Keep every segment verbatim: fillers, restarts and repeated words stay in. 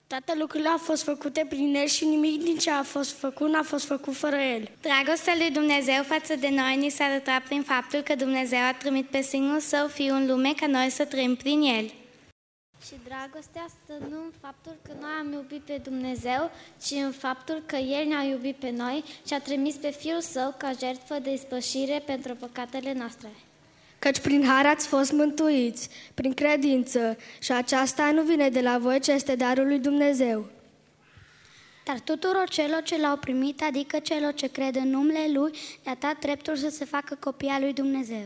Toate lucrurile au fost făcute prin El și nimic din ce a fost făcut n-a fost făcut fără El. Dragostea lui Dumnezeu față de noi ni s-a arătat prin faptul că Dumnezeu a trimis pe singurul Său Fiu în lume ca noi să trăim prin El. Și dragostea stă nu în faptul că noi am iubit pe Dumnezeu, ci în faptul că El ne-a iubit pe noi și a trimis pe Fiul Său ca jertfă de ispășire pentru păcatele noastre. Căci prin har ați fost mântuiți, prin credință, și aceasta nu vine de la voi, ci este darul lui Dumnezeu. Dar tuturor celor ce l-au primit, adică celor ce cred în numele Lui, le-a dat dreptul să se facă copii al lui Dumnezeu.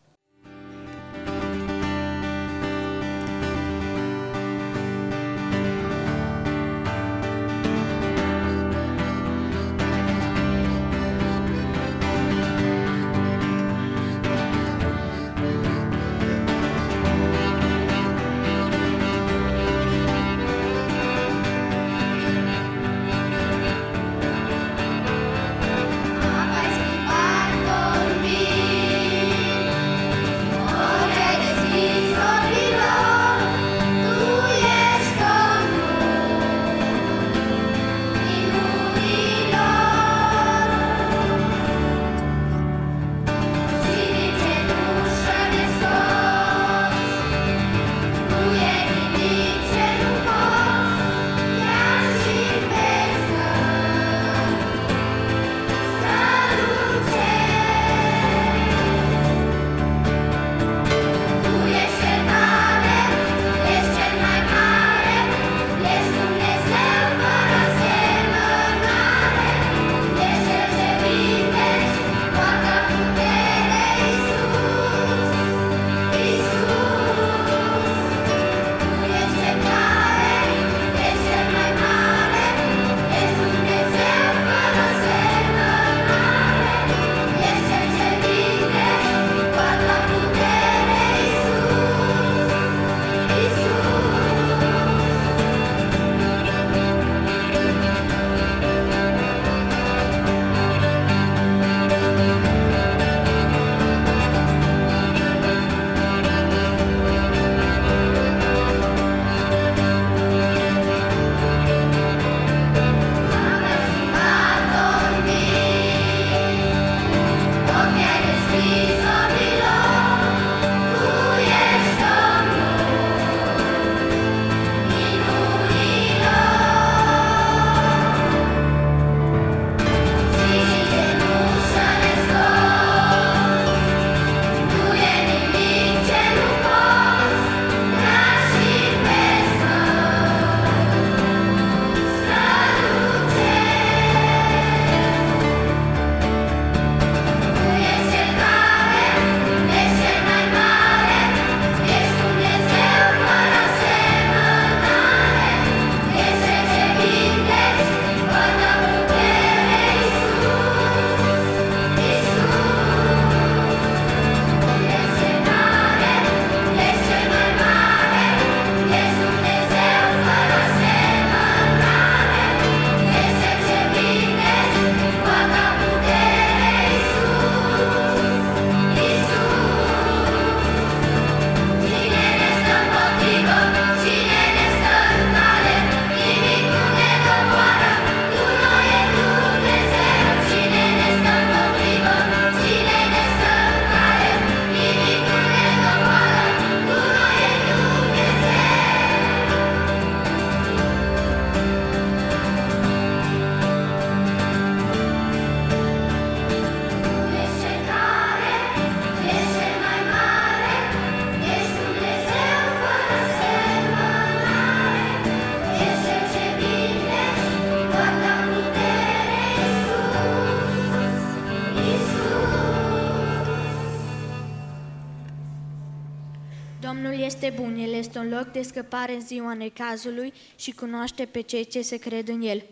Domnul este bun, El este un loc de scăpare în ziua necazului și cunoaște pe cei ce se cred în El.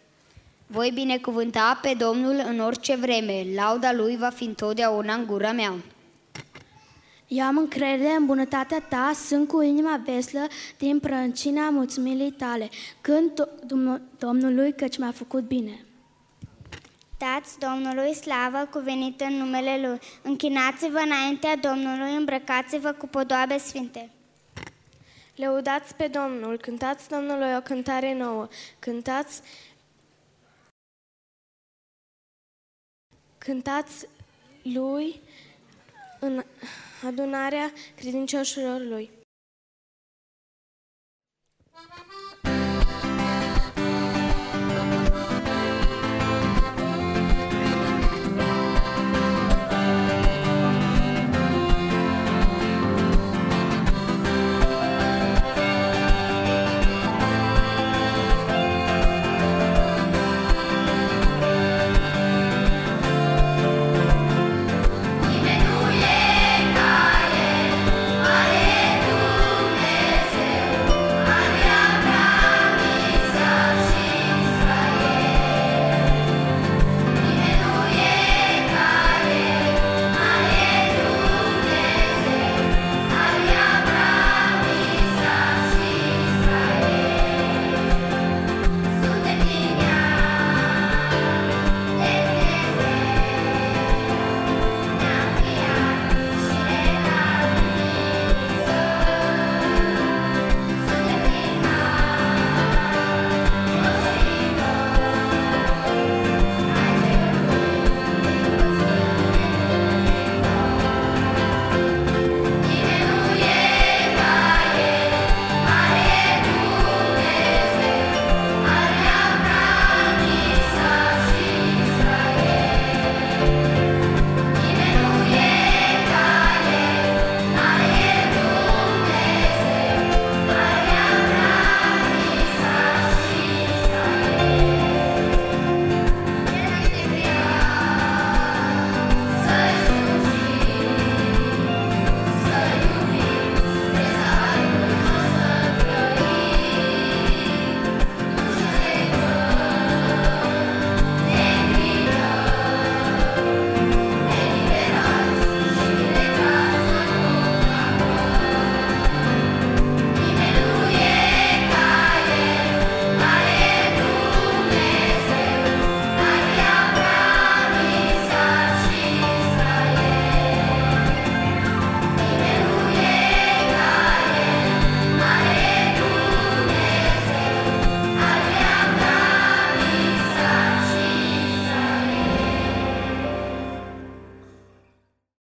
Voi binecuvânta pe Domnul în orice vreme, lauda Lui va fi întotdeauna în gura mea. Eu am încredere în bunătatea Ta, sunt cu inima veselă din prăncina mulțumirii Tale, cânt Domnului căci mi-a făcut bine. Dați Domnului slavă cuvenită în numele Lui, închinați-vă înaintea Domnului, îmbrăcați-vă cu podoabe sfinte. Lăudați pe Domnul, cântați Domnului o cântare nouă, cântați, cântați Lui în adunarea credincioșilor Lui.